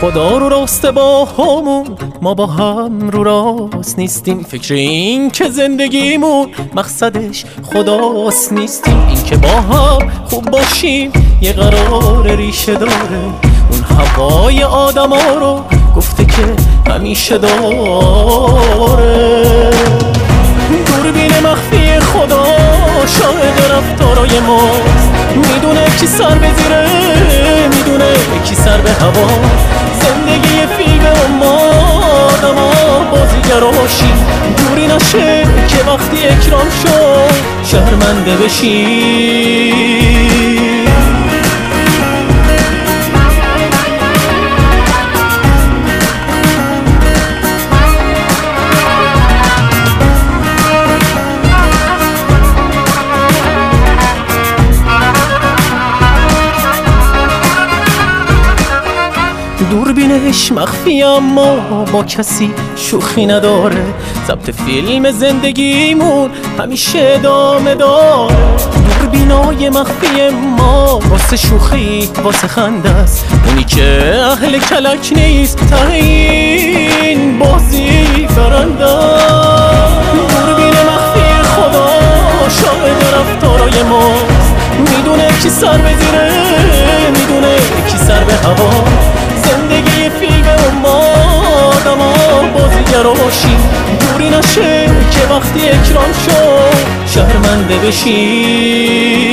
خدا رو راسته با همون، ما با هم رو راست نیستیم. فکر این که زندگیمون مقصدش خداست نیستیم. این که با هم خوب باشیم یه قرار ریشه داره، اون هوای آدم ها رو گفته که همیشه داره. دوربین مخفی خدا شاهد رفتارای ماست، میدونه کی سر به زیره، میدونه کی سر به هوا. زندگی فیلم ما آدما بازیگراشیم، دوری نشه که وقتی اکرام شد شرمنده بشیم. دوربینش مخفی اما با کسی شوخی نداره، ضبط فیلم زندگیمون همیشه ادامه داره. دوربینای مخفی ما واسه شوخی واسه خنده است، اونی که اهل کلک نیست ته این بازی فرنده. دوربین مخفی خدا شاهد رفتارای ماست، میدونه کی سر به زیره، میدونه کی سر به هوا. زندگی فیلم ما آدما بازیگراشیم، دوری نشه که وقتی اکرام شد شرمنده بشیم.